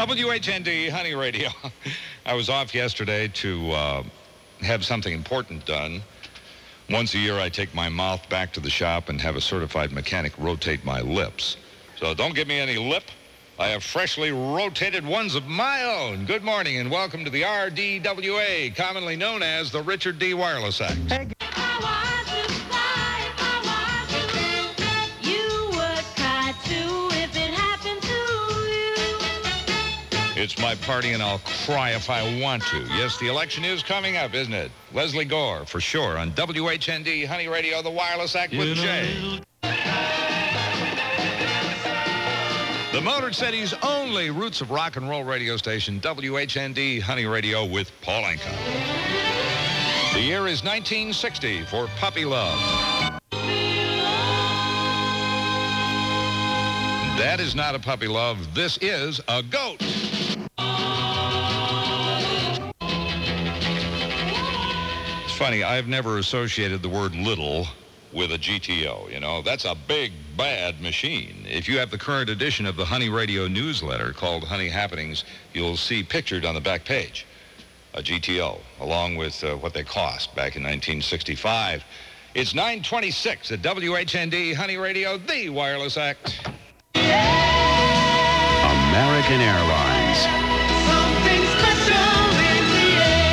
WHND Honey Radio. I was off yesterday to have something important done. Once a year, I take my mouth back to the shop and have a certified mechanic rotate my lips. So don't give me any lip. I have freshly rotated ones of my own. Good morning and welcome to the RDWA, commonly known as the Richard D. Wireless Act. Hey. It's my party, and I'll cry if I want to. Yes, the election is coming up, isn't it? Leslie Gore, for sure, on WHND Honey Radio, the Wireless Act with Jay. The Motor City's only roots of rock and roll radio station, WHND Honey Radio with Paul Anka. The year is 1960 for Puppy Love. That is not a puppy love. This is a goat. It's funny, I've never associated the word little with a GTO, you know. That's a big, bad machine. If you have the current edition of the Honey Radio newsletter called Honey Happenings, you'll see pictured on the back page a GTO, along with what they cost back in 1965. It's 9:26 at WHND Honey Radio, the Wireless Act. American Airlines. Something special in the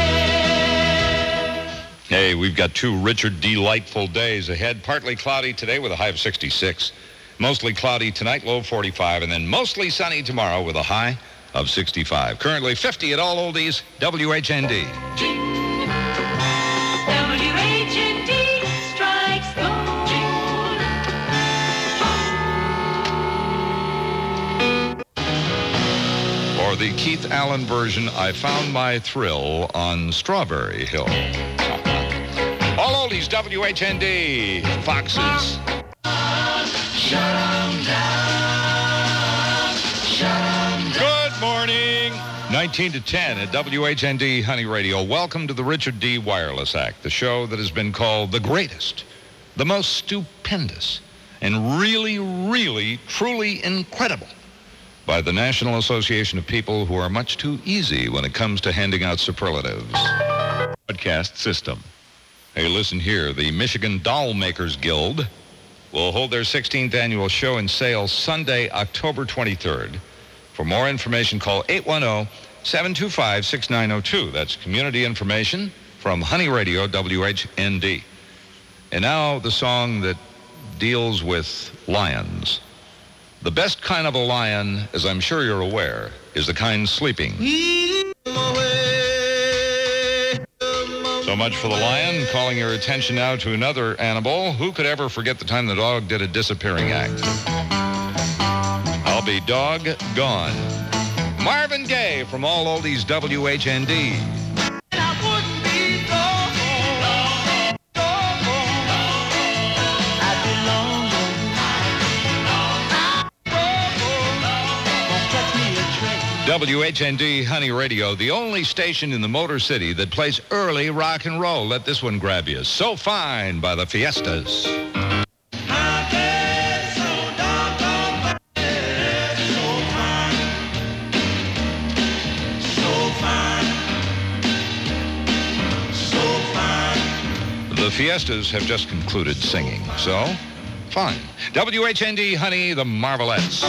air. Hey, we've got two Richard delightful days ahead. Partly cloudy today with a high of 66. Mostly cloudy tonight, low 45. And then mostly sunny tomorrow with a high of 65. Currently 50 at all oldies, WHND. WHND strikes gold. For the Keith Allen version, I found my thrill on Strawberry Hill. All oldies, WHND, Foxes. Shut 'em down. Shut 'em down. Good morning. 19 to 10 at WHND Honey Radio. Welcome to the Richard D. Wireless Act, the show that has been called the greatest, the most stupendous, and really, really, truly incredible by the National Association of People Who Are Much Too Easy when it comes to handing out superlatives. Broadcast system. Hey, listen here. The Michigan Doll Makers Guild will hold their 16th annual show and sale Sunday, October 23rd. For more information, call 810-725-6902. That's community information from Honey Radio, WHND. And now the song that deals with lions. The best kind of a lion, as I'm sure you're aware, is the kind sleeping. So much for the lion. Calling your attention now to another animal. Who could ever forget the time the dog did a disappearing act? I'll be dog gone. Marvin Gaye from All Oldies WHND. WHND Honey Radio, the only station in the Motor City that plays early rock and roll. Let this one grab you. So Fine by the Fiestas. The Fiestas have just concluded singing, so fine. WHND Honey, the Marvelettes.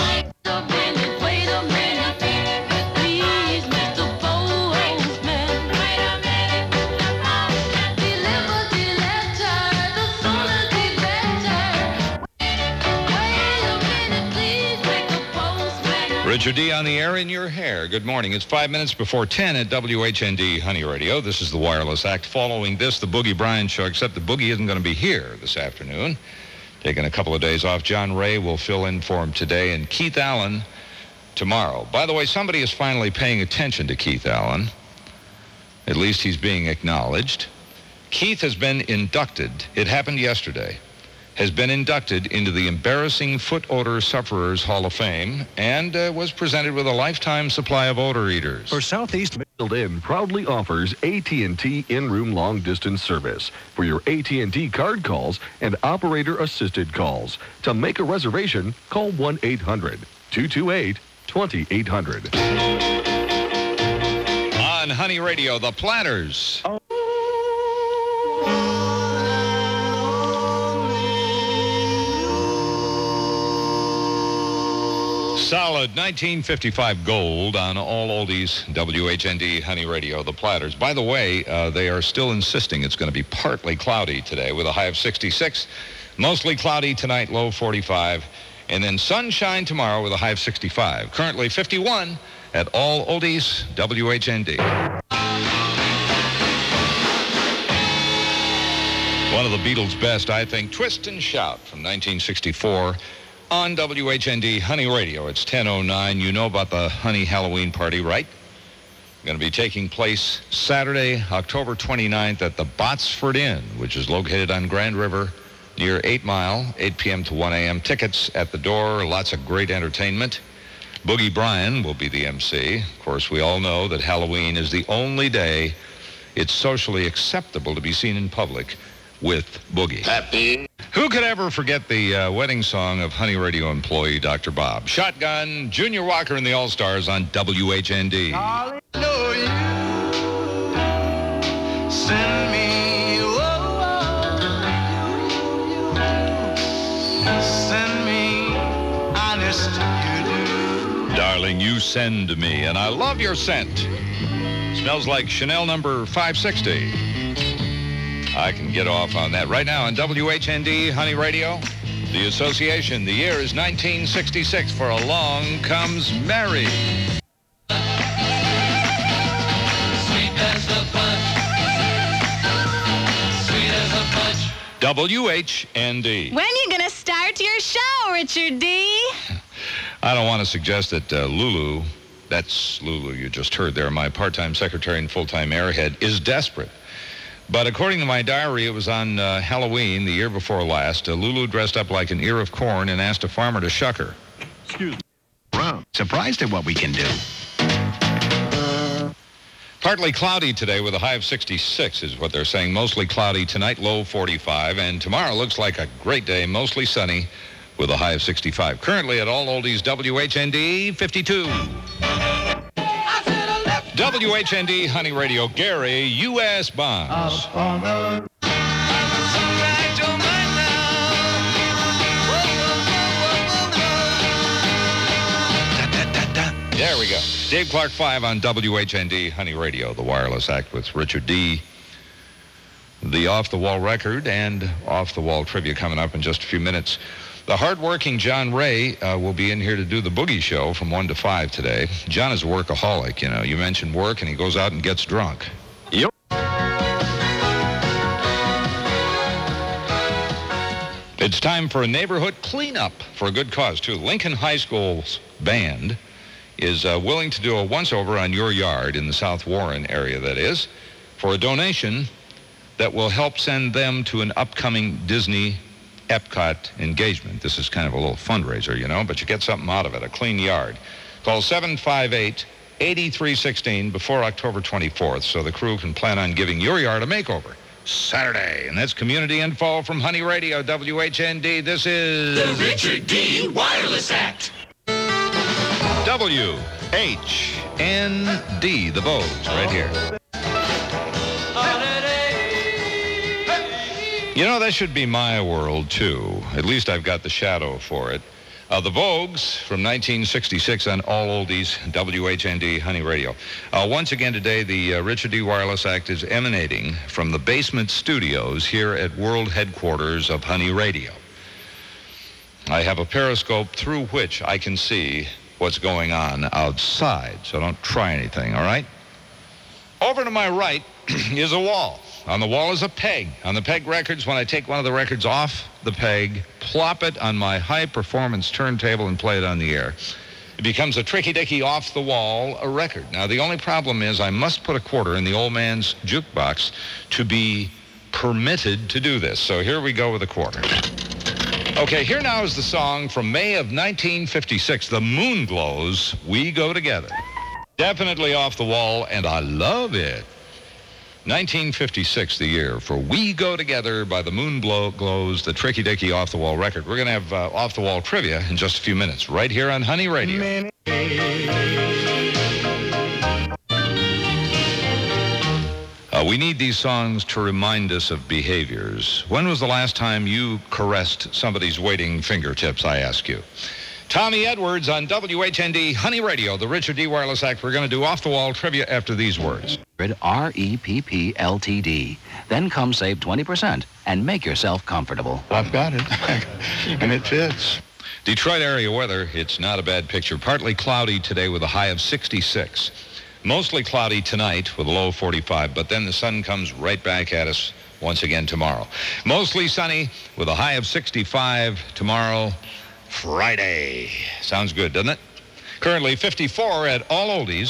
Richard D. on the air in your hair. Good morning. It's 5 minutes before 10 at WHND Honey Radio. This is the Wireless Act. Following this, the Boogie Bryan Show, except the Boogie isn't going to be here this afternoon. Taking a couple of days off. John Ray will fill in for him today, and Keith Allen tomorrow. By the way, somebody is finally paying attention to Keith Allen. At least he's being acknowledged. Keith has been inducted. It happened yesterday. Has been inducted into the Embarrassing Foot Odor Sufferers Hall of Fame and was presented with a lifetime supply of odor eaters. For Southeast Middle proudly offers AT&T in-room long-distance service for your AT&T card calls and operator-assisted calls. To make a reservation, call 1-800-228 2800. On Honey Radio, the Platters. Solid 1955 gold on all oldies, WHND Honey Radio, the Platters. By the way, they are still insisting it's going to be partly cloudy today with a high of 66. Mostly cloudy tonight, low 45. And then sunshine tomorrow with a high of 65. Currently 51 at all oldies, WHND. One of the Beatles' best, I think, Twist and Shout from 1964. On WHND Honey Radio. It's 10:09. You know about the Honey Halloween party, right? Going to be taking place Saturday, October 29th at the Botsford Inn, which is located on Grand River near 8 Mile, 8 p.m. to 1 a.m. Tickets at the door. Lots of great entertainment. Boogie Bryan will be the MC. Of course, we all know that Halloween is the only day it's socially acceptable to be seen in public with Boogie. Happy. Who could ever forget the wedding song of Honey Radio employee Dr. Bob? Shotgun, Junior Walker and the All-Stars on WHND. Hallelujah. Send me, send me, honest you do. Darling, you send me, and I love your scent. Smells like Chanel number 560. I can get off on that right now on WHND Honey Radio. The association, the year is 1966. For Along Comes Mary. Sweet as a punch. Sweet as a punch. WHND. When you gonna start your show, Richard D? I don't want to suggest that Lulu, that's Lulu you just heard there, my part-time secretary and full-time airhead, is desperate. But according to my diary, it was on Halloween, the year before last. Lulu dressed up like an ear of corn and asked a farmer to shuck her. Excuse me. Wow. Surprised at what we can do. Partly cloudy today with a high of 66 is what they're saying. Mostly cloudy tonight, low 45. And tomorrow looks like a great day, mostly sunny with a high of 65. Currently at all oldies, WHND 52. WHND Honey Radio, Gary, U.S. Bonds. There we go. Dave Clark 5 on WHND Honey Radio, the Wireless Act with Richard D. The off-the-wall record and off-the-wall trivia coming up in just a few minutes. The hardworking John Ray will be in here to do the Boogie Show from 1 to 5 today. John is a workaholic, you know. You mention work, and he goes out and gets drunk. Yep. It's time for a neighborhood cleanup for a good cause, too. Lincoln High School's band is willing to do a once-over on your yard in the South Warren area, that is, for a donation that will help send them to an upcoming Disney Epcot engagement. This is kind of a little fundraiser, you know, but you get something out of it, a clean yard. Call 758-8316 before October 24th so the crew can plan on giving your yard a makeover Saturday. And that's community info from Honey Radio, WHND. This is The Richard D. Wireless Act. WHND, the Vogues, right here. You know, that should be my world, too. At least I've got the shadow for it. The Vogues from 1966 on all oldies, WHND Honey Radio. Once again today, the Richard D. Wireless Act is emanating from the basement studios here at world headquarters of Honey Radio. I have a periscope through which I can see what's going on outside, so don't try anything, all right? Over to my right is a wall. On the wall is a peg. On the peg records, when I take one of the records off the peg, plop it on my high-performance turntable and play it on the air, it becomes a tricky-dicky off-the-wall record. Now, the only problem is I must put a quarter in the old man's jukebox to be permitted to do this. So here we go with a quarter. Okay, here now is the song from May of 1956, The Moonglows, We Go Together. Definitely off the wall, and I love it. 1956, the year for We Go Together by the Moonglows, the Tricky Dicky Off the Wall record. We're going to have off the wall trivia in just a few minutes, right here on Honey Radio. We need these songs to remind us of behaviors. When was the last time you caressed somebody's waiting fingertips, I ask you? Tommy Edwards on WHND Honey Radio, the Richard D. Wireless Act. We're going to do off-the-wall trivia after these words. REPP LTD. Then come save 20% and make yourself comfortable. I've got it, and it fits. Detroit area weather, it's not a bad picture. Partly cloudy today with a high of 66. Mostly cloudy tonight with a low of 45, but then the sun comes right back at us once again tomorrow. Mostly sunny with a high of 65 tomorrow, Friday. Sounds good, doesn't it? Currently 54 at All Oldies.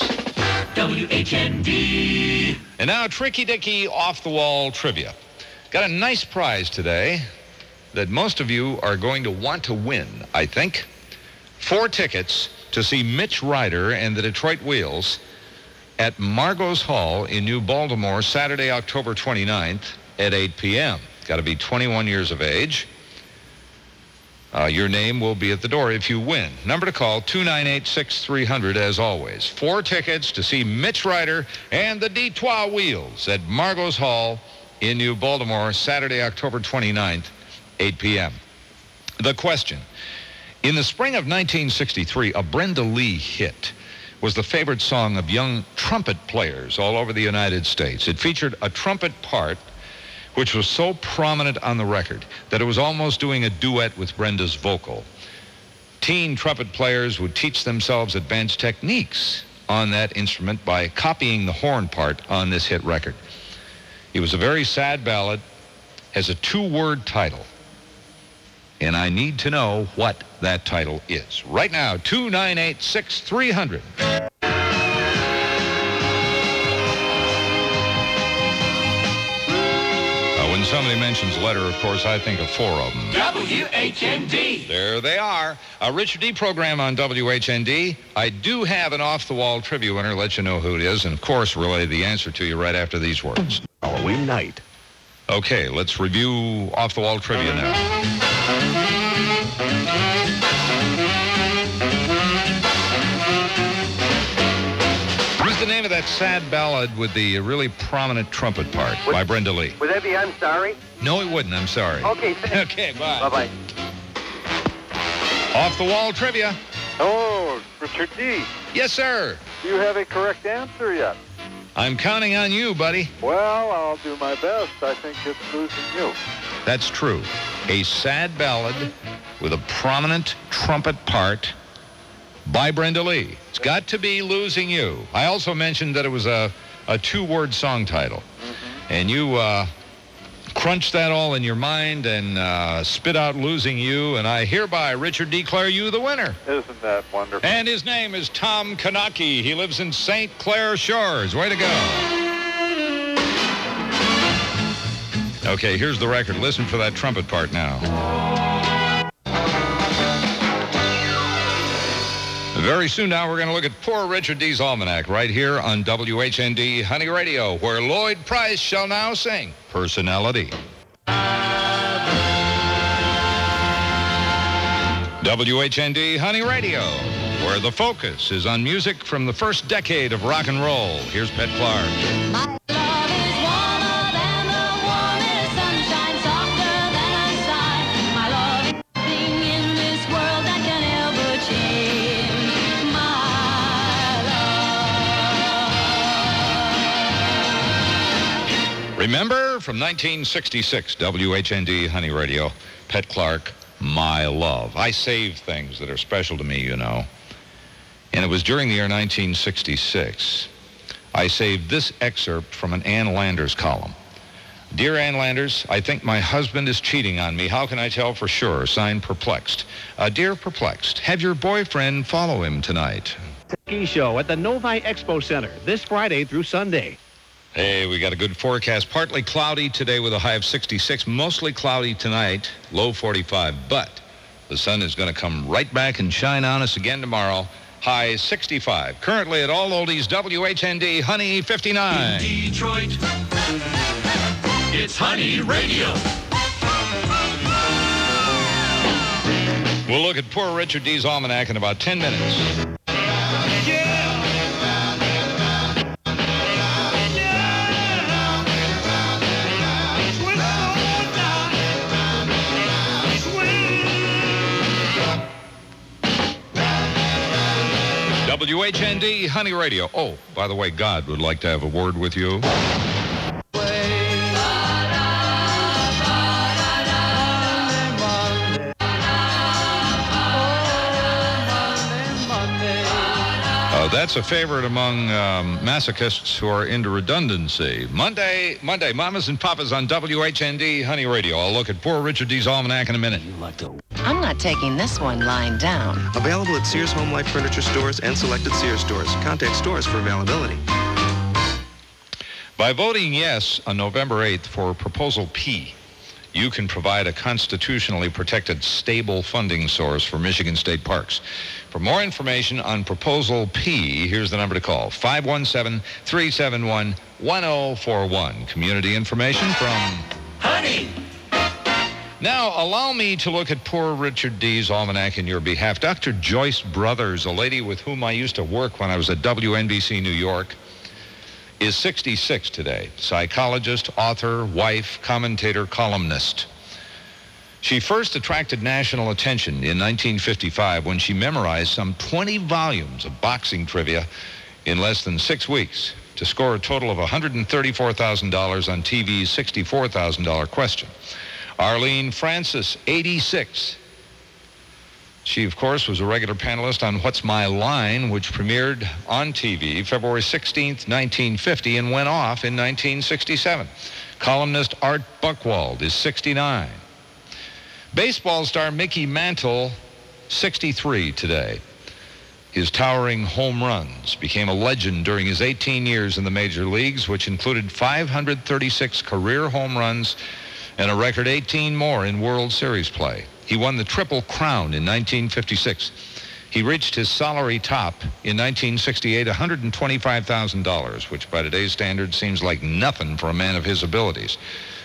WHND. And now Tricky Dicky off-the-wall trivia. Got a nice prize today that most of you are going to want to win, I think. 4 tickets to see Mitch Ryder and the Detroit Wheels at Margot's Hall in New Baltimore, Saturday, October 29th at 8 p.m. Got to be 21 years of age. Your name will be at the door if you win. Number to call, 298-6300, as always. 4 tickets to see Mitch Ryder and the Detroit Wheels at Margot's Hall in New Baltimore, Saturday, October 29th, 8 p.m. The question. In the spring of 1963, a Brenda Lee hit was the favorite song of young trumpet players all over the United States. It featured a trumpet part which was so prominent on the record that it was almost doing a duet with Brenda's vocal. Teen trumpet players would teach themselves advanced techniques on that instrument by copying the horn part on this hit record. It was a very sad ballad, has a 2-word title, and I need to know what that title is. Right now, 298-6300. When somebody mentions letter, of course, I think of 4 of them. WHND. There they are. A Richard D. program on WHND. I do have an off-the-wall trivia winner. Let you know who it is, and of course, relay the answer to you right after these words. Halloween night. Okay, let's review off-the-wall trivia now. What's the name of that sad ballad with the really prominent trumpet part by Brenda Lee? Would that be I'm Sorry? No, it wouldn't. I'm sorry. Okay, thanks. Okay, bye. Bye-bye. Off-the-wall trivia. Oh, Richard D. Yes, sir. Do you have a correct answer yet? I'm counting on you, buddy. Well, I'll do my best. I think it's Losing You. That's true. A sad ballad with a prominent trumpet part by Brenda Lee. It's got to be Losing You. I also mentioned that it was a 2-word song title. Mm-hmm. And you crunched that all in your mind and spit out Losing You. And I hereby, Richard, declare you the winner. Isn't that wonderful? And his name is Tom Kanaki. He lives in St. Clair Shores. Way to go. Okay, here's the record. Listen for that trumpet part now. Very soon now, we're going to look at poor Richard D.'s Almanac right here on WHND Honey Radio, where Lloyd Price shall now sing Personality. WHND Honey Radio, where the focus is on music from the first decade of rock and roll. Here's Pet Clark. My love is warmer than the warmest sunshine, softer than a sigh. My love is nothing in this world that can ever change my love. Remember from 1966, WHND Honey Radio, Pet Clark, My Love. I save things that are special to me, you know. And it was during the year 1966. I saved this excerpt from an Ann Landers column. Dear Ann Landers, I think my husband is cheating on me. How can I tell for sure? Signed, Perplexed. Dear Perplexed, have your boyfriend follow him tonight. Ski show at the Novi Expo Center this Friday through Sunday. Hey, we got a good forecast. Partly cloudy today with a high of 66. Mostly cloudy tonight, low 45. But the sun is going to come right back and shine on us again tomorrow. High 65. Currently at All Oldies, WHND Honey 59. In Detroit, it's Honey Radio. We'll look at poor Richard D.'s Almanac in about 10 minutes. WHND Honey Radio. Oh, by the way, God would like to have a word with you. That's a favorite among masochists who are into redundancy. Monday, Mamas and Papas on WHND Honey Radio. I'll look at Poor Richard D's Almanac in a minute. I'm not taking this one lying down. Available at Sears Home Life Furniture stores and selected Sears stores. Contact stores for availability. By voting yes on November 8th for Proposal P, you can provide a constitutionally protected, stable funding source for Michigan State Parks. For more information on Proposal P, here's the number to call, 517-371-1041. Community information from Honey. Now, allow me to look at Poor Richard D's Almanac in your behalf. Dr. Joyce Brothers, a lady with whom I used to work when I was at WNBC New York, is 66 today. Psychologist, author, wife, commentator, columnist. She first attracted national attention in 1955 when she memorized some 20 volumes of boxing trivia in less than 6 weeks to score a total of $134,000 on TV's $64,000 question. Arlene Francis, 86. She, of course, was a regular panelist on What's My Line, which premiered on TV February 16th, 1950, and went off in 1967. Columnist Art Buchwald is 69. Baseball star Mickey Mantle, 63 today. His towering home runs became a legend during his 18 years in the major leagues, which included 536 career home runs and a record 18 more in World Series play. He won the Triple Crown in 1956. He reached his salary top in 1968, $125,000, which by today's standards seems like nothing for a man of his abilities.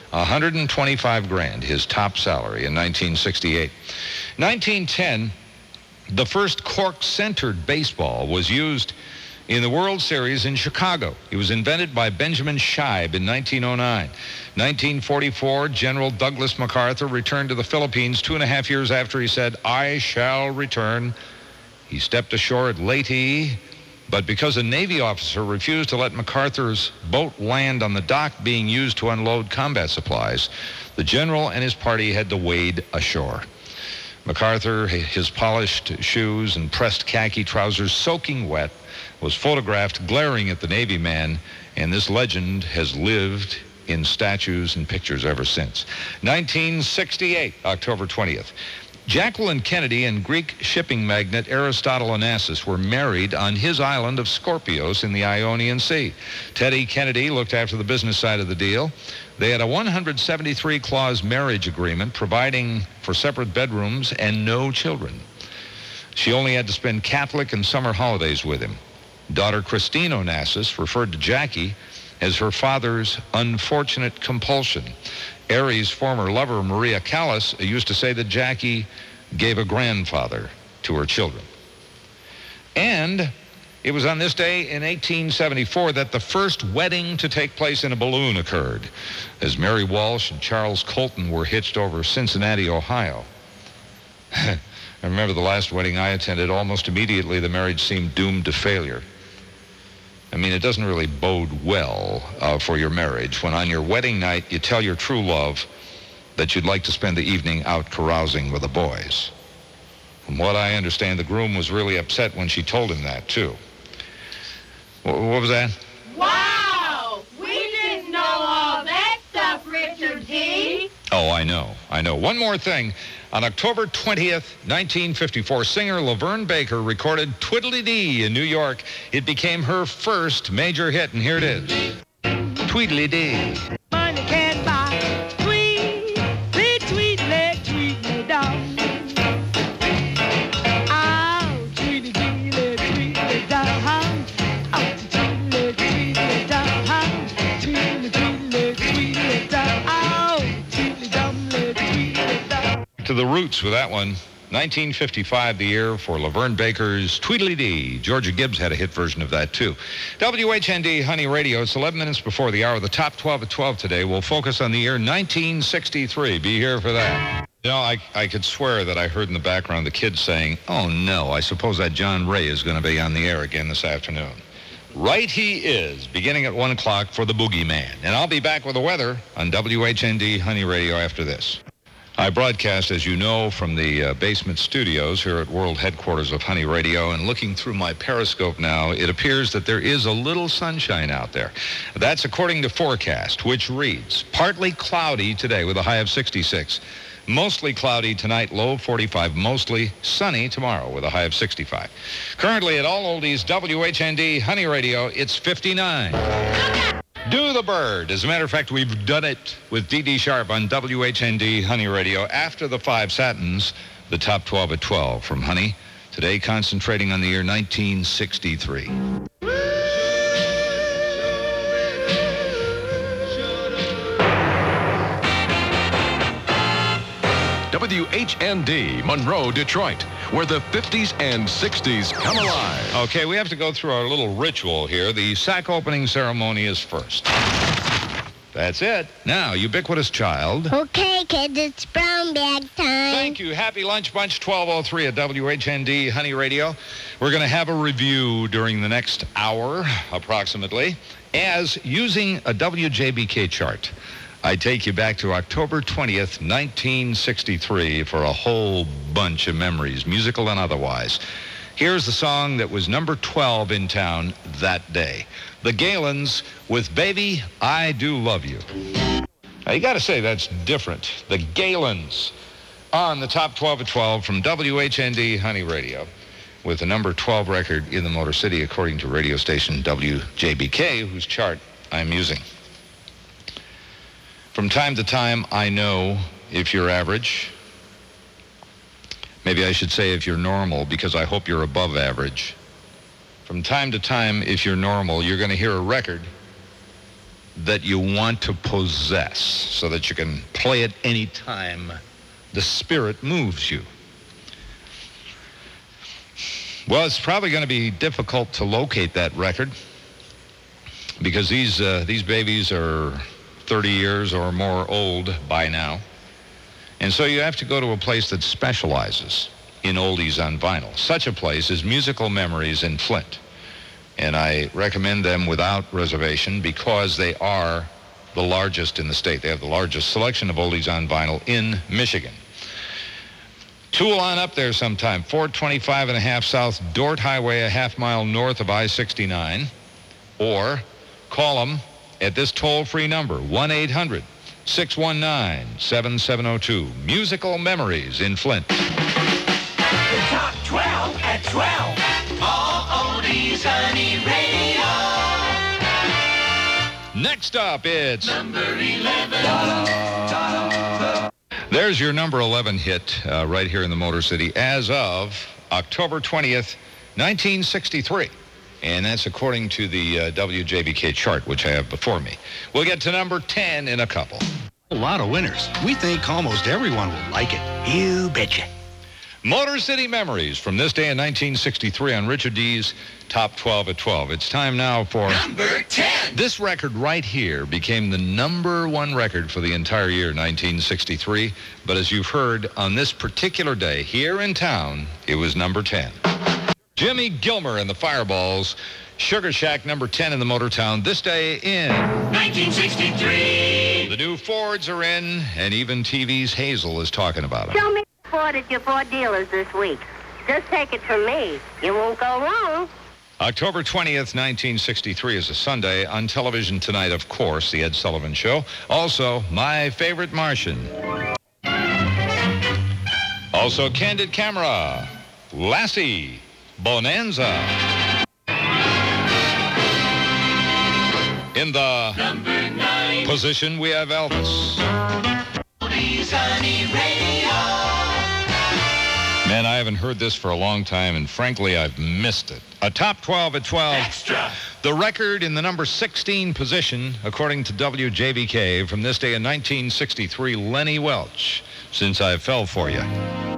$125,000, his top salary in 1968. 1910, the first cork-centered baseball was used in the World Series in Chicago. It was invented by Benjamin Scheib in 1909. 1944, General Douglas MacArthur returned to the Philippines 2.5 years after he said, "I shall return." He stepped ashore at Leyte, but because a Navy officer refused to let MacArthur's boat land on the dock being used to unload combat supplies, the general and his party had to wade ashore. MacArthur, his polished shoes and pressed khaki trousers soaking wet, was photographed glaring at the Navy man, and this legend has lived in statues and pictures ever since. 1968, October 20th. Jacqueline Kennedy and Greek shipping magnate Aristotle Onassis were married on his island of Scorpios in the Ionian Sea. Teddy Kennedy looked after the business side of the deal. They had a 173-clause marriage agreement providing for separate bedrooms and no children. She only had to spend Catholic and summer holidays with him. Daughter Christine Onassis referred to Jackie as her father's unfortunate compulsion. Aries' former lover, Maria Callas, used to say that Jackie gave a grandfather to her children. And it was on this day in 1874 that the first wedding to take place in a balloon occurred, as Mary Walsh and Charles Colton were hitched over Cincinnati, Ohio. I remember the last wedding I attended. Almost immediately, the marriage seemed doomed to failure. I mean, it doesn't really bode well for your marriage when on your wedding night you tell your true love that you'd like to spend the evening out carousing with the boys. From what I understand, the groom was really upset when she told him that, too. What was that? Wow! We didn't know all that stuff, Richard D. Oh, I know. One more thing. On October 20th, 1954, singer Laverne Baker recorded Tweedledee in New York. It became her first major hit, and here it is. Tweedledee. Money can't buy Tweedledee dog. Oh, Tweedledee dog. Oh, Tweedledee dog. Tweedledee dog. Oh, Tweedledee dog. To the roots with that one. 1955, the year for Laverne Baker's Tweedledee. Georgia Gibbs had a hit version of that, too. WHND Honey Radio. It's 11 minutes before the hour. The top 12 at 12 today will focus on the year 1963. Be here for that. You know, I could swear that I heard in the background the kids saying, "Oh, no, I suppose that John Ray is going to be on the air again this afternoon." Right he is, beginning at 1 o'clock for the Boogeyman. And I'll be back with the weather on WHND Honey Radio after this. I broadcast, as you know, from the basement studios here at world headquarters of Honey Radio, and looking through my periscope now, it appears that there is a little sunshine out there. That's according to forecast, which reads, partly cloudy today with a high of 66. Mostly cloudy tonight, low 45. Mostly sunny tomorrow with a high of 65. Currently at All Oldies WHND Honey Radio, it's 59. Do the Bird. As a matter of fact, we've done it with D.D. Sharp on WHND Honey Radio after the 5 Satins, the top 12 at 12 from Honey. Today concentrating on the year 1963. WHND, Monroe, Detroit, where the 50s and 60s come alive. Okay, we have to go through our little ritual here. The sack opening ceremony is first. That's it. Now, ubiquitous child. Okay, kids, it's brown bag time. Thank you. Happy Lunch Bunch, 1203 at WHND Honey Radio. We're going to have a review during the next hour, approximately, as using a WJBK chart. I take you back to October 20th, 1963 for a whole bunch of memories, musical and otherwise. Here's the song that was number 12 in town that day. The Galens with Baby, I Do Love You. Now, you got to say that's different. The Galens on the top 12 at 12 from WHND Honey Radio with the number 12 record in the Motor City, according to radio station WJBK, whose chart I'm using. From time to time, I know if you're average. Maybe I should say if you're normal, because I hope you're above average. From time to time, if you're normal, you're going to hear a record that you want to possess so that you can play it any time the spirit moves you. Well, it's probably going to be difficult to locate that record because these babies are 30 years or more old by now. And so you have to go to a place that specializes in oldies on vinyl. Such a place is Musical Memories in Flint. And I recommend them without reservation because they are the largest in the state. They have the largest selection of oldies on vinyl in Michigan. Tool on up there sometime. 425 and a half South Dort Highway, a half mile north of I-69. Or call them at this toll-free number, 1-800-619-7702. Musical Memories in Flint. The top 12 at 12. All Oldies Honey Radio. Next up, it's number 11. There's your number 11 hit right here in the Motor City as of October 20th, 1963. And that's according to the WJBK chart, which I have before me. We'll get to number 10 in a couple. A lot of winners. We think almost everyone will like it. You betcha. Motor City Memories from this day in 1963 on Richard D's Top 12 at 12. It's time now for number 10. This record right here became the number 1 record for the entire year 1963. But as you've heard, on this particular day here in town, it was number 10. Jimmy Gilmer and the Fireballs, Sugar Shack, number 10 in the Motortown this day in 1963. The new Fords are in, and even TV's Hazel is talking about them. Show me Ford at your Ford dealers this week. Just take it from me. You won't go wrong. October 20th, 1963 is a Sunday. On television tonight, of course, The Ed Sullivan Show. Also, My Favorite Martian. Also, Candid Camera, Lassie, Bonanza. In the number 9 position, we have Elvis. Oldies Honey Radio. Man, I haven't heard this for a long time, and frankly, I've missed it. A top 12 at 12. Extra. The record in the number 16 position, according to WJBK, from this day in 1963, Lenny Welch, Since I Fell For You.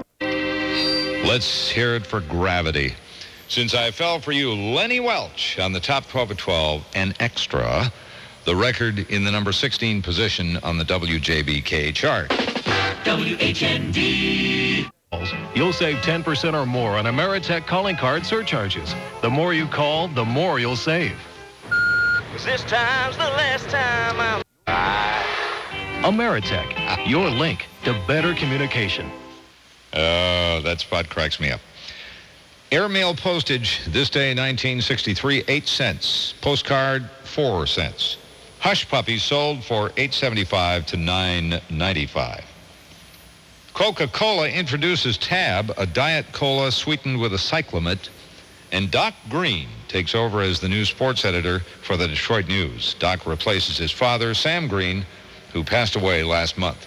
Let's hear it for Gravity. Since I Fell For You, Lenny Welch on the top 12 at 12, and Extra, the record in the number 16 position on the WJBK chart. WHND. You'll save 10% or more on Ameritech calling card surcharges. The more you call, the more you'll save. This time's the last time Ameritech, your link to better communication. That spot cracks me up. Airmail postage this day, 1963, 8 cents. Postcard, 4 cents. Hush puppies sold for $8.75 to $9.95. Coca-Cola introduces Tab, a diet cola sweetened with a cyclamate, and Doc Green takes over as the new sports editor for the Detroit News. Doc replaces his father, Sam Green, who passed away last month.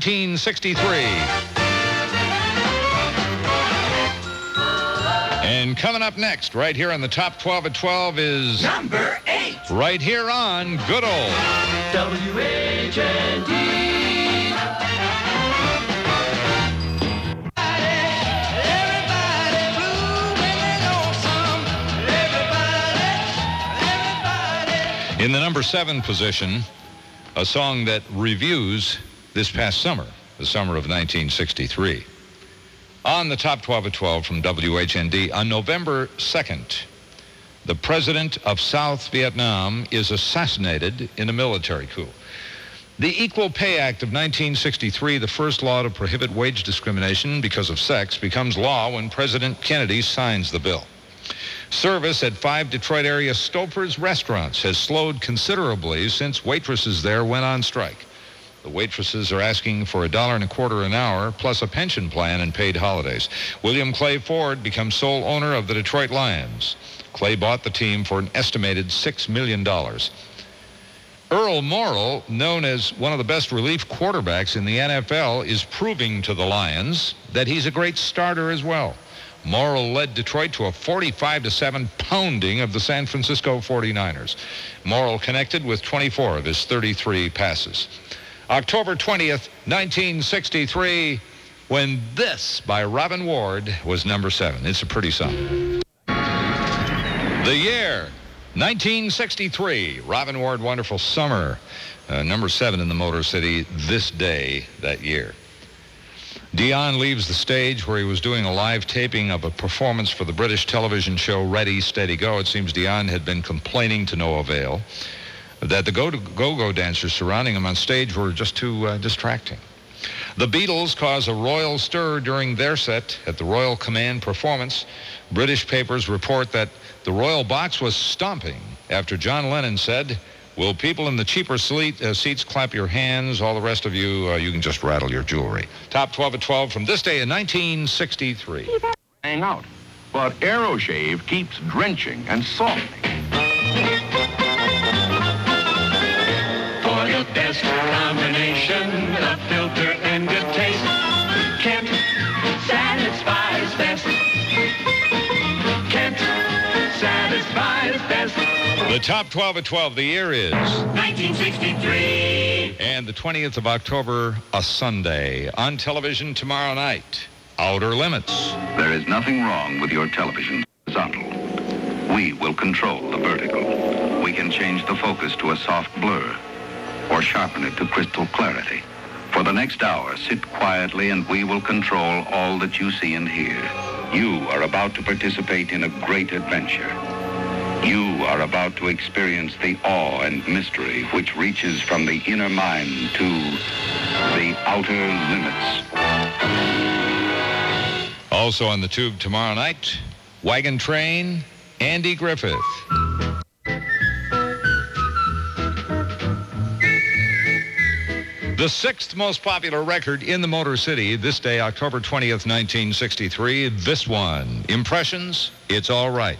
1963. And coming up next, right here on the Top 12 at 12 is... Number 8. Right here on Good Old WHND. In the number 7 position, a song that reviews this past summer, the summer of 1963. On the Top 12 at 12 from WHND, on November 2nd, the president of South Vietnam is assassinated in a military coup. The Equal Pay Act of 1963, the first law to prohibit wage discrimination because of sex, becomes law when President Kennedy signs the bill. Service at 5 Detroit area Stouffer's restaurants has slowed considerably since waitresses there went on strike. The waitresses are asking for $1.25 an hour, plus a pension plan and paid holidays. William Clay Ford becomes sole owner of the Detroit Lions. Clay bought the team for an estimated $6 million. Earl Morrall, known as one of the best relief quarterbacks in the NFL, is proving to the Lions that he's a great starter as well. Morrall led Detroit to a 45-7 pounding of the San Francisco 49ers. Morrall connected with 24 of his 33 passes. October 20th, 1963, when this by Robin Ward was number 7. It's a pretty song. The year, 1963. Robin Ward, Wonderful Summer. Number 7 in the Motor City this day, that year. Dion leaves the stage where he was doing a live taping of a performance for the British television show Ready, Steady, Go. It seems Dion had been complaining to no avail that the go-go dancers surrounding him on stage were just too distracting. The Beatles cause a royal stir during their set at the Royal Command performance. British papers report that the royal box was stomping after John Lennon said, "Will people in the cheaper seats clap your hands? All the rest of you, you can just rattle your jewelry." Top 12 at 12 from this day in 1963. Hang out. But AeroShave keeps drenching and softening. For the best combination of filter and good taste, Kent satisfies best. Kent satisfies best. The top 12 at 12, the year is 1963. And the 20th of October, a Sunday. On television tomorrow night, Outer Limits. There is nothing wrong with your television horizontal. We will control the vertical. We can change the focus to a soft blur or sharpen it to crystal clarity. For the next hour, sit quietly and we will control all that you see and hear. You are about to participate in a great adventure. You are about to experience the awe and mystery which reaches from the inner mind to the outer limits. Also on the tube tomorrow night, Wagon Train, Andy Griffith. The sixth most popular record in the Motor City this day, October 20th, 1963. This one, Impressions, It's All Right.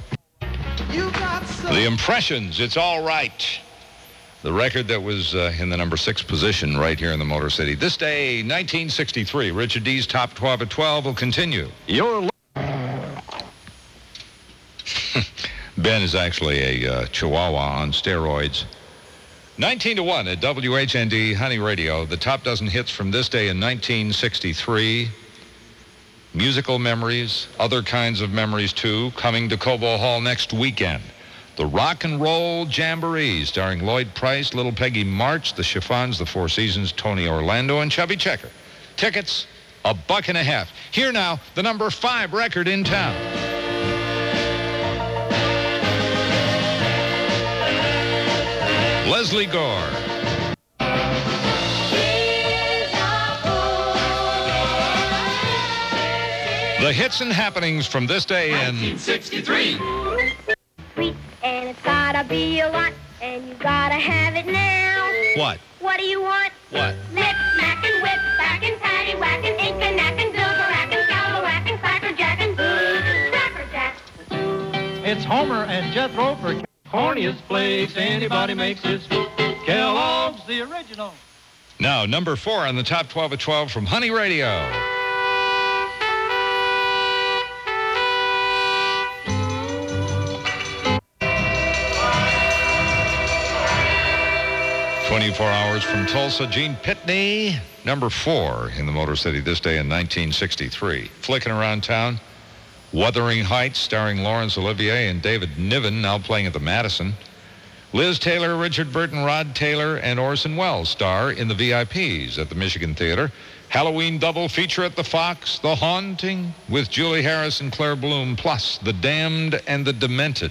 The Impressions, It's All Right. The record that was in the number 6 position right here in the Motor City. This day, 1963. Richard D's Top 12 at 12 will continue. Ben is actually a Chihuahua on steroids. 19-1 at WHND Honey Radio. The top dozen hits from this day in 1963. Musical memories, other kinds of memories too, coming to Cobo Hall next weekend. The Rock and Roll Jamboree, starring Lloyd Price, Little Peggy March, the Chiffons, the Four Seasons, Tony Orlando, and Chubby Checker. Tickets, $1.50. Here now, the number 5 record in town. Leslie Gore. The hits and happenings from this day in 1963. Sweet, and it's gotta be a lot, and you gotta have it now. What? What do you want? What? Nip, smack, and whip, back and patty, whackin', ink and knackin', silver rackin', scalper whackin', cracker jackin', cracker jack. It's Homer and Jethro for corniest flakes anybody makes this. Kellogg's the original. Now, number 4 on the top 12 at 12 from Honey Radio. 24 hours from Tulsa, Gene Pitney, number 4 in the Motor City this day in 1963. Flicking around town, Wuthering Heights, starring Laurence Olivier and David Niven, now playing at the Madison. Liz Taylor, Richard Burton, Rod Taylor, and Orson Welles star in the VIPs at the Michigan Theater. Halloween double feature at the Fox, The Haunting, with Julie Harris and Claire Bloom, plus The Damned and the Demented.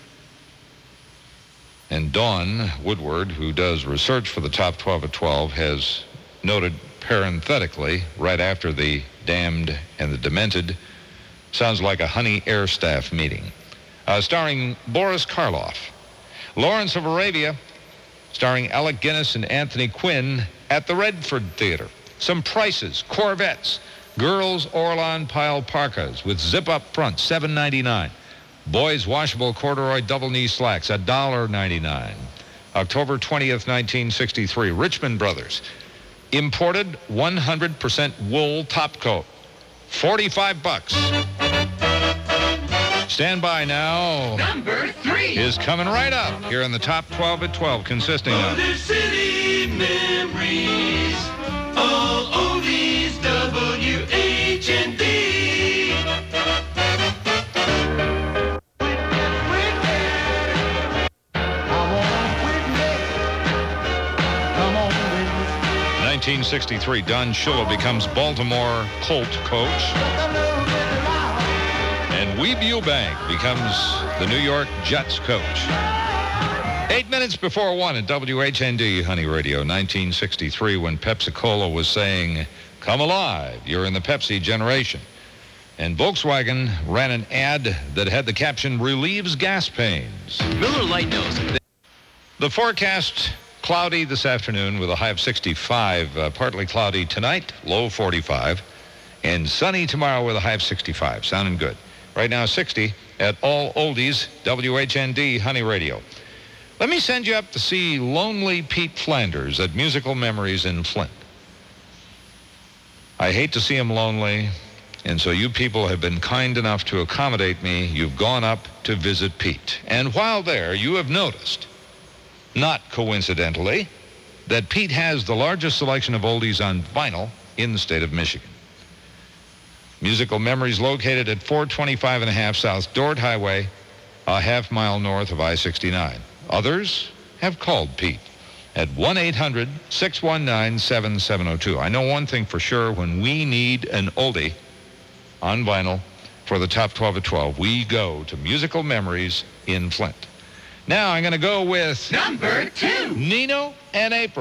And Dawn Woodward, who does research for the top 12 at 12, has noted parenthetically, right after The Damned and the Demented, sounds like a Honey Air Staff meeting. Starring Boris Karloff. Lawrence of Arabia, starring Alec Guinness and Anthony Quinn, at the Redford Theater. Some prices: Corvettes, girls Orlon Pyle parkas with zip-up fronts, $7.99. Boys washable corduroy double-knee slacks, $1.99. October 20th, 1963. Richmond Brothers. Imported 100% wool top coat, $45. Stand by now. Number 3 is coming right up here in the top 12 at 12, consisting of Motor City Memories, all oldies, WHND. Come on, 1963, Don Shula becomes Baltimore Colt coach. And Weeb Ewbank becomes the New York Jets coach. 8 minutes before 1 at WHND Honey Radio, 1963, when Pepsi-Cola was saying, "Come alive, you're in the Pepsi generation." And Volkswagen ran an ad that had the caption, "Relieves gas pains." Miller Lite knows. The forecast, cloudy this afternoon with a high of 65, partly cloudy tonight, low 45, and sunny tomorrow with a high of 65. Sounding good. Right now, 60 at All Oldies, WHND Honey Radio. Let me send you up to see Lonely Pete Flanders at Musical Memories in Flint. I hate to see him lonely, and so you people have been kind enough to accommodate me. You've gone up to visit Pete. And while there, you have noticed, not coincidentally, that Pete has the largest selection of oldies on vinyl in the state of Michigan. Musical Memories located at 425.5 South Dort Highway, a half mile north of I-69. Others have called Pete at 1-800-619-7702. I know one thing for sure: when we need an oldie on vinyl for the top 12 at 12, we go to Musical Memories in Flint. Now I'm going to go with number 2, Nino and April.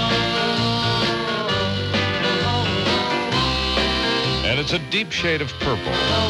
And it's a deep shade of purple.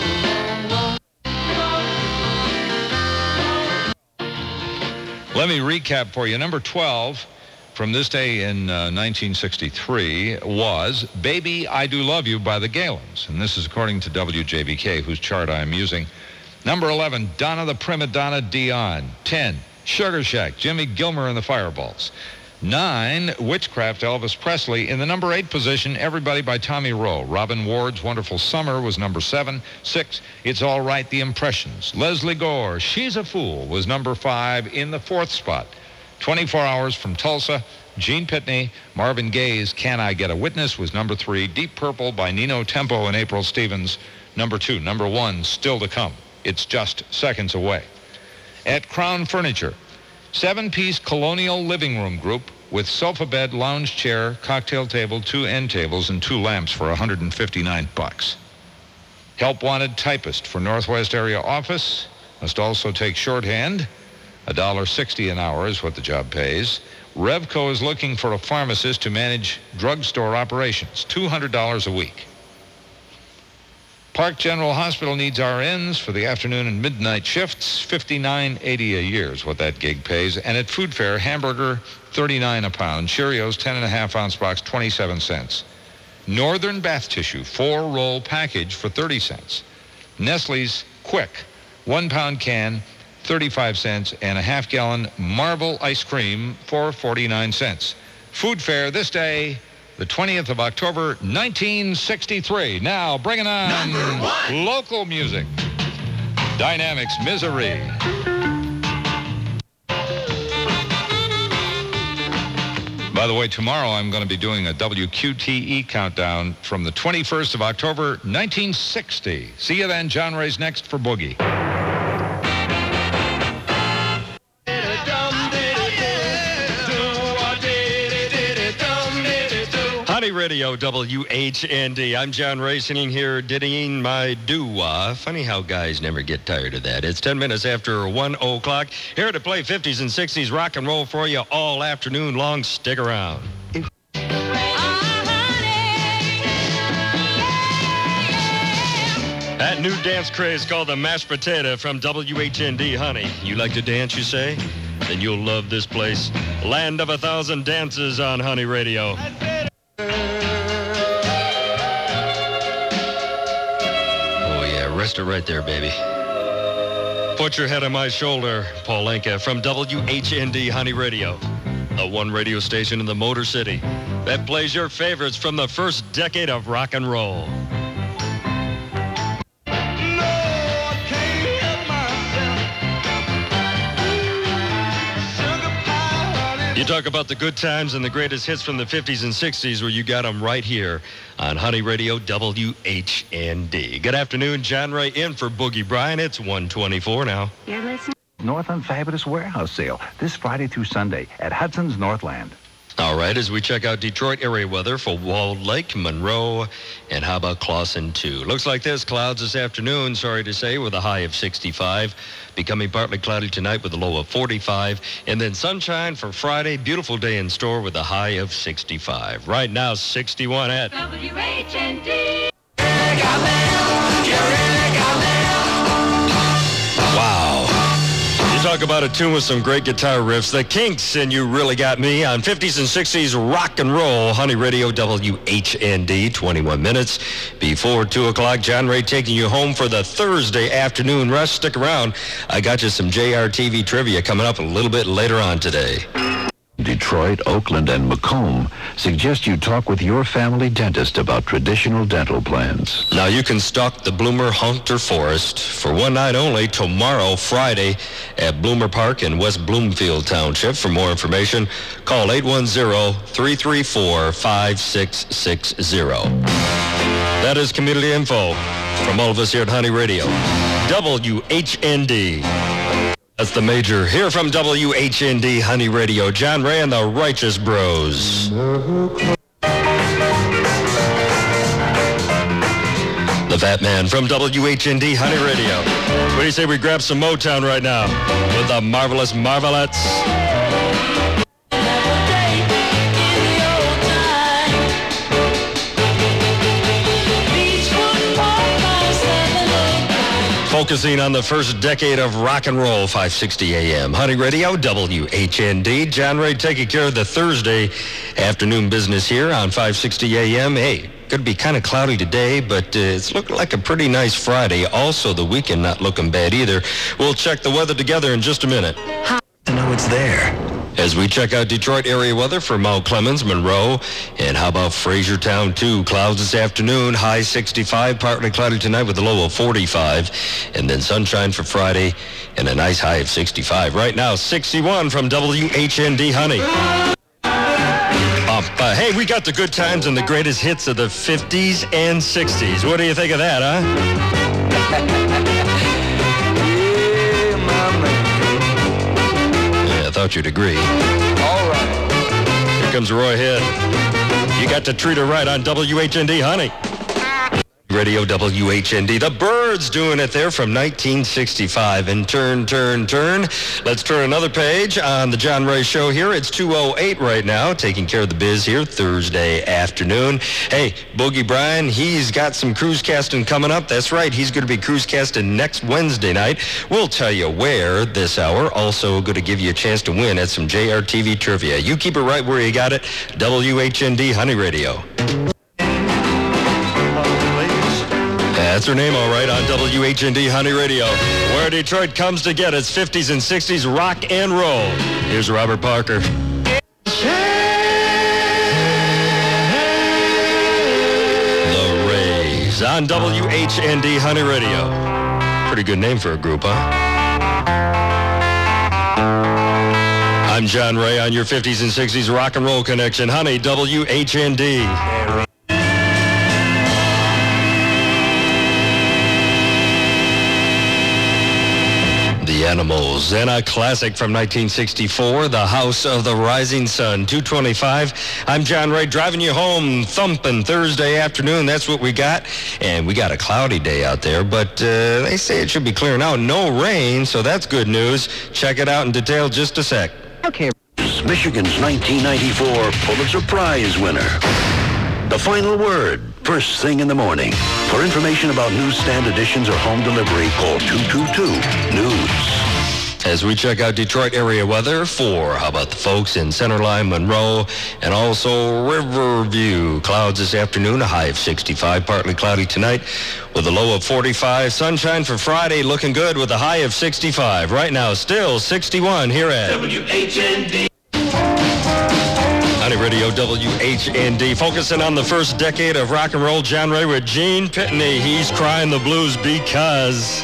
Let me recap for you. Number 12 from this day in 1963 was "Baby, I Do Love You" by the Galens. And this is according to WJBK, whose chart I'm using. Number 11, Donna the Prima Donna Dion. 10, Sugar Shack, Jimmy Gilmer and the Fireballs. 9, Witchcraft, Elvis Presley. In the number 8 position, Everybody by Tommy Rowe. Robin Ward's Wonderful Summer was number 7. 6, It's All Right, The Impressions. Leslie Gore, She's a Fool, was number 5 in the 4th spot. 24 Hours from Tulsa, Gene Pitney. Marvin Gaye's Can I Get a Witness was number 3. Deep Purple by Nino Tempo and April Stevens, number 2. Number 1, Still to Come. It's Just Seconds Away. At Crown Furniture, 7-piece colonial living room group, with sofa bed, lounge chair, cocktail table, 2 end tables, and 2 lamps for $159. Help wanted typist for Northwest area office. Must also take shorthand. $1.60 an hour is what the job pays. Revco is looking for a pharmacist to manage drugstore operations, $200 a week. Park General Hospital needs RNs for the afternoon and midnight shifts, $59.80 a year is what that gig pays. And at Food Fair, hamburger, $39 a pound. Cheerios, 10.5-ounce box, 27 cents. Northern Bath Tissue, 4-roll package for 30 cents. Nestle's Quick, 1-pound can, 35 cents, and a half-gallon Marble ice cream for 49 cents. Food Fair this day, the 20th of October, 1963. Now, bringing on local music. Dynamics, Misery. By the way, tomorrow I'm going to be doing a WQTE countdown from the 21st of October, 1960. See you then. John Ray's next for Boogie. Honey Radio, WHND. I'm John Ray, sitting here dittying my doo-wah. Funny how guys never get tired of that. It's 10 minutes after 1 o'clock. Here to play 50s and 60s rock and roll for you all afternoon long. Stick around. That new dance craze called the mashed potato from WHND, honey. You like to dance, you say? Then you'll love this place. Land of 1,000 dances on Honey Radio. Rest it right there, baby. Put your head on my shoulder, Paul Anka from WHND Honey Radio, the one radio station in the Motor City that plays your favorites from the first decade of rock and roll. You talk about the good times and the greatest hits from the 50s and 60s, where you got them right here on Honey Radio, WHND. Good afternoon, John Ray in for Boogie Bryan. It's 1:24 now. You're listening. Northland Fabulous Warehouse Sale this Friday through Sunday at Hudson's Northland. All right, as we check out Detroit area weather for Walled Lake, Monroe, and how about Clawson, too? Looks like there's clouds this afternoon, sorry to say, with a high of 65. Becoming partly cloudy tonight with a low of 45. And then sunshine for Friday. Beautiful day in store with a high of 65. Right now, 61 at WHND. Wow. You talk about a tune with some great guitar riffs. The Kinks and You Really Got Me on 50s and 60s rock and roll. Honey Radio, WHND, 21 minutes before 2 o'clock. John Ray taking you home for the Thursday afternoon rush. Stick around. I got you some JRTV trivia coming up a little bit later on today. Detroit, Oakland, and Macomb suggest you talk with your family dentist about traditional dental plans. Now you can stalk the Bloomer Hunter Forest for one night only tomorrow, Friday, at Bloomer Park in West Bloomfield Township. For more information, call 810-334-5660. That is community info from all of us here at Honey Radio, WHND. That's the major here from WHND Honey Radio. John Ray and the Righteous Bros. The Fat Man from WHND Honey Radio. What do you say we grab some Motown right now with the Marvelous Marvelettes? Focusing on the first decade of rock and roll, 560 AM. Honey Radio, WHND. John Ray taking care of the Thursday afternoon business here on 560 AM. Hey, could be kind of cloudy today, but it's looking like a pretty nice Friday. Also, the weekend not looking bad either. We'll check the weather together in just a minute. To know it's there. As we check out Detroit area weather for Mount Clemens, Monroe, and how about Frasertown, too? Clouds this afternoon, high 65, partly cloudy tonight with a low of 45, and then sunshine for Friday and a nice high of 65. Right now, 61 from WHND Honey. Hey, we got the good times and the greatest hits of the 50s and 60s. What do you think of that, huh? I thought you'd agree. All right. comes Roy Head. You got to treat her right on WHND, honey. Radio WHND. The Byrds doing it there from 1965. And turn. Let's turn another page on the John Ray Show here. It's 2:08 right now, taking care of the biz here Thursday afternoon. Hey, Boogie Bryan, he's got some cruise casting coming up. That's right, he's going to be cruise casting next Wednesday night. We'll tell you where this hour. Also going to give you a chance to win at some JRTV trivia. You keep it right where you got it. WHND Honey Radio. That's her name, all right, on WHND Honey Radio, where Detroit comes to get its 50s and 60s rock and roll. Here's Robert Parker. The Rays on WHND Honey Radio. Pretty good name for a group, huh? I'm John Ray on your 50s and 60s rock and roll connection. Honey, WHND. The Animals, and a classic from 1964, The House of the Rising Sun, 2:25. I'm John Ray, driving you home, thumping Thursday afternoon. That's what we got, and we got a cloudy day out there, but they say it should be clearing out. No rain, so that's good news. Check it out in detail just a sec. Okay. Michigan's 1994 Pulitzer Prize winner. The final word, first thing in the morning. For information about newsstand editions or home delivery, call 222-NEWS. As we check out Detroit area weather for, how about the folks in Centerline, Monroe, and also Riverview. Clouds this afternoon, a high of 65, partly cloudy tonight with a low of 45. Sunshine for Friday, looking good with a high of 65. Right now, still 61 here at WHND. Honey Radio WHND, focusing on the first decade of rock and roll. John Ray with Gene Pitney. He's crying the blues because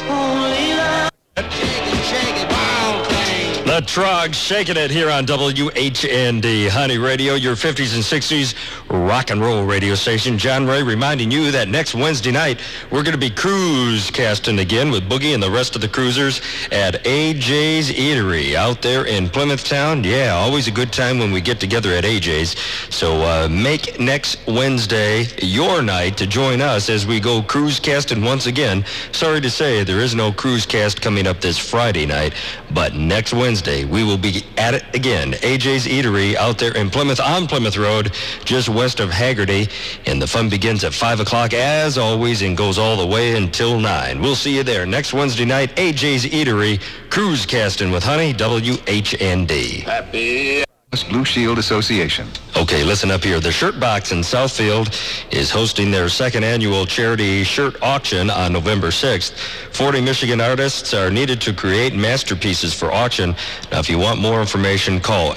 the Trogs shaking it here on WHND Honey Radio, your 50s and 60s rock and roll radio station. John Ray reminding you that next Wednesday night we're going to be cruise casting again with Boogie and the rest of the cruisers at AJ's Eatery out there in Plymouth Town. Yeah, always a good time when we get together at AJ's. So make next Wednesday your night to join us as we go cruise casting once again. Sorry to say there is no cruise cast coming up this Friday night, but next Wednesday we will be at it again. AJ's Eatery out there in Plymouth on Plymouth Road, just west of Haggerty. And the fun begins at 5 o'clock as always and goes all the way until 9. We'll see you there next Wednesday night. AJ's Eatery, cruise casting with Honey, WHND. Happy Blue Shield Association. Okay, listen up here. The Shirt Box in Southfield is hosting their second annual charity shirt auction on November 6th. 40 Michigan artists are needed to create masterpieces for auction. Now, if you want more information, call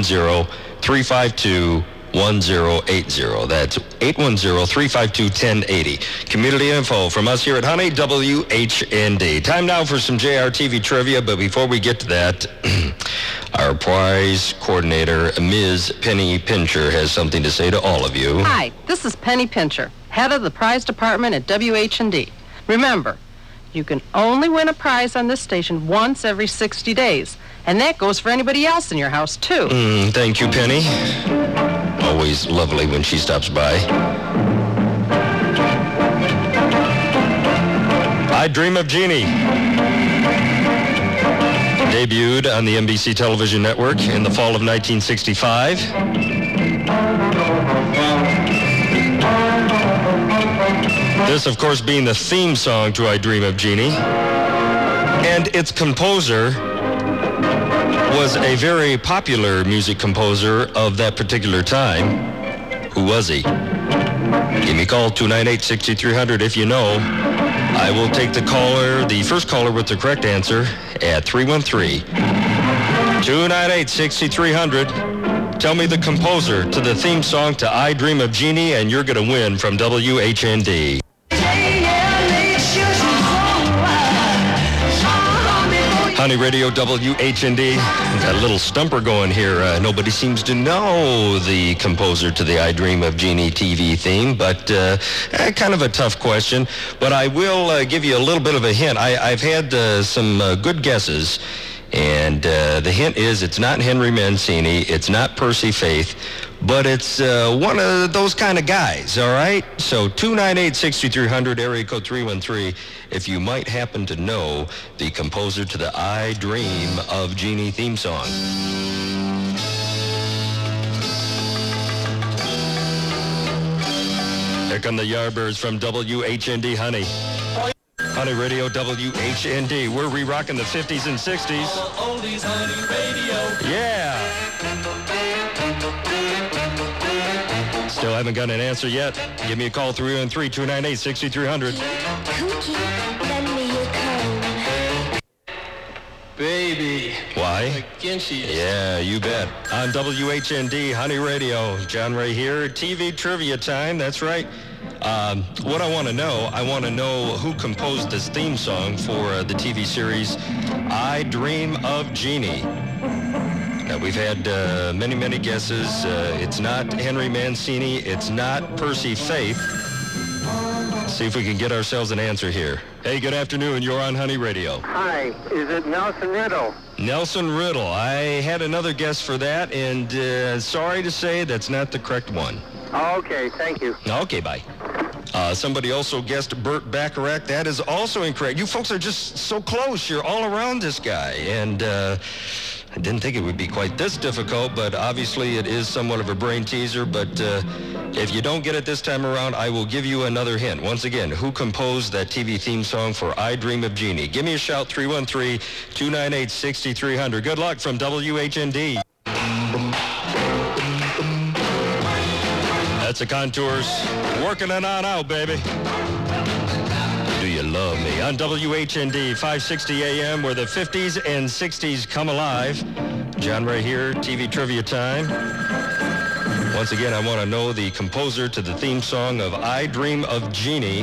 810-352-1080. That's 810-352-1080. Community info from us here at Honey, WHND. Time now for some JRTV trivia, but before we get to that, our prize coordinator, Ms. Penny Pincher, has something to say to all of you. Hi, this is Penny Pincher, head of the prize department at WHND. Remember, you can only win a prize on this station once every 60 days, and that goes for anybody else in your house, too. Thank you, Penny. Always lovely when she stops by. I Dream of Jeannie debuted on the NBC television network in the fall of 1965. This, of course, being the theme song to I Dream of Jeannie. And its composer was a very popular music composer of that particular time. Who was he? Give me a call, 298-6300 if you know. I will take the first caller with the correct answer at 313-298-6300. Tell me the composer to the theme song to I Dream of Jeannie, and you're going to win from WHND. Honey Radio WHND. Got a little stumper going here. Nobody seems to know the composer to the I Dream of Jeannie TV theme, but kind of a tough question. But I will give you a little bit of a hint. I've had some good guesses, And the hint is it's not Henry Mancini, it's not Percy Faith, but it's one of those kind of guys, all right? So 298-6300, area code 313, if you might happen to know the composer to the I Dream of Jeannie theme song. Here come the Yardbirds from WHND, honey. Honey Radio, WHND. We're re-rocking the 50s and 60s. Oldies, Honey Radio. Yeah. Still haven't got an answer yet. Give me a call, 313-298-6300. Cookie, lend me your comb. Baby. Why? Again she is. Yeah, you bet. On WHND, Honey Radio. John Ray here. TV trivia time. That's right. What I want to know who composed this theme song for the TV series I Dream of Jeannie. Now, we've had many guesses. It's not Henry Mancini. It's not Percy Faith. See if we can get ourselves an answer here. Hey, good afternoon. You're on Honey Radio. Hi, is it Nelson Riddle? Nelson Riddle. I had another guess for that, and sorry to say that's not the correct one. Oh, okay, thank you. Okay, bye. Somebody also guessed Burt Bacharach. That is also incorrect. You folks are just so close. You're all around this guy. And I didn't think it would be quite this difficult, but obviously it is somewhat of a brain teaser. But if you don't get it this time around, I will give you another hint. Once again, who composed that TV theme song for I Dream of Jeannie? Give me a shout, 313-298-6300. Good luck from WHND. That's the Contours. Working it on out, baby. Do you love me? On WHND 560 AM, where the 50s and 60s come alive. John Ray here, TV trivia time. Once again, I want to know the composer to the theme song of I Dream of Jeannie.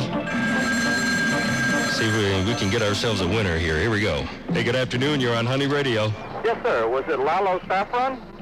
See if we can get ourselves a winner here. Here we go. Hey, good afternoon. You're on Honey Radio. Yes, sir. Was it Lalo Saffron?